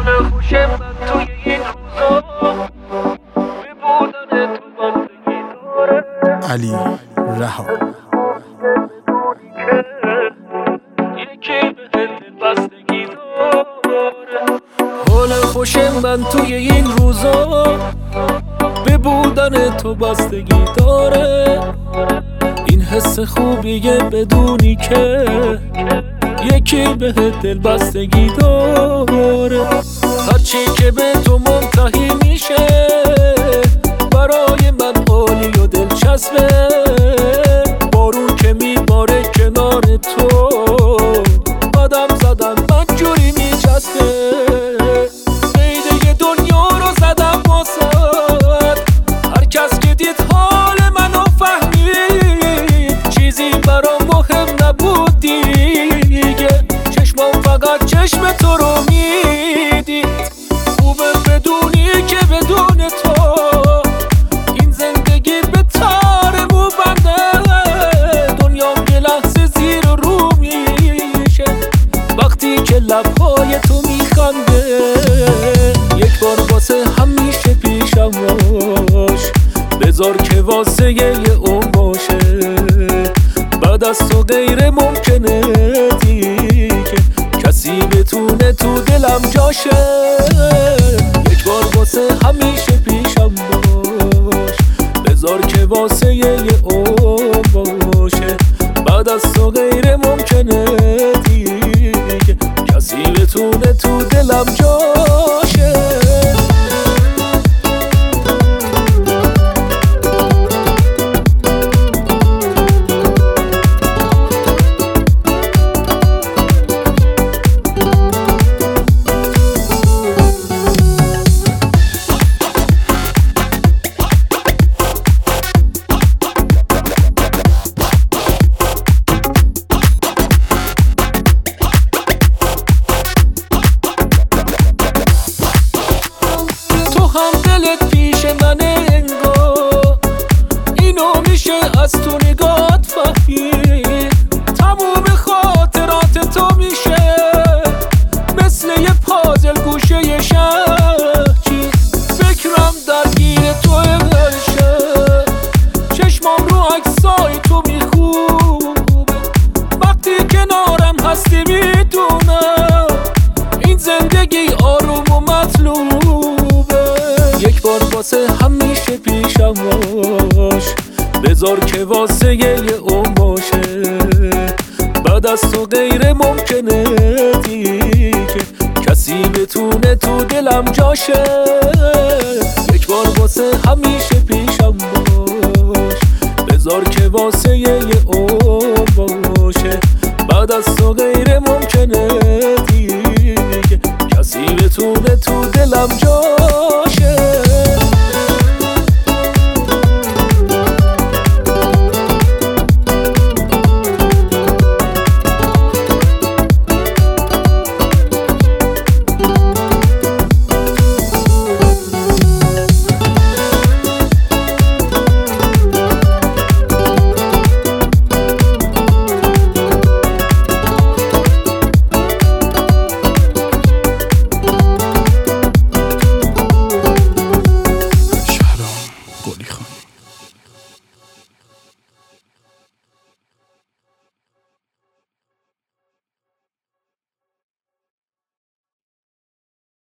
حال خوشم من توی این روزا به بودن تو بستگی داره. علی رها یکی به دل بستگی داره. حال خوشم من توی این روزا به بودن تو بستگی داره. این حس خوبیه بدونی که یکی به دل بستگی داره. هرچی که به تو منتهی میشه برای من عالی و دلچسبه. بارون که میباره کنار تو قدم زدن من جوری میچسبه. قیده دنیا رو زدم واسد، هر کس که دید حال منو فهمید. چیزی برام مهم نبود دیگه، چشمام فقط چشم تو رو میدید. خوبه بدونی که بدون تو این زندگی به تار مو بنده. دنیام یه لحظه زیر و رو میشه وقتی که لبهای تو میخنده. یک بار واسه همیشه پیشم باش، بذار که واسه یه عمر باشه. بعد از تو غیر ممکنه دیگه کسی بتونه تو دلم جاشه. یک بار واسه همیشه پیشم باش، بذار که واسه یه عمر باشه. بعد از تو غیر ممکنه دیگه کسی بتونه تو دلم جاشه. از تو نگات فهمید تموم خاطرات تو میشه مثل یه پازل گوشه یه شهچی. فکرم درگیر تو هر شب، چشمام رو عکسای تو میخوبه. وقتی کنارم هستی میدونم این زندگی آروم و مطلوبه. یک بار واسه همیشه پیشم باش، بذار که واسه یه عمر باشه. بعد از تو غیر ممکنه دیگه کسی بتونه تو دلم جاشه. یک بار واسه همیشه پیشم باش، بذار که واسه یه عمر باشه. بعد از تو غیر ممکنه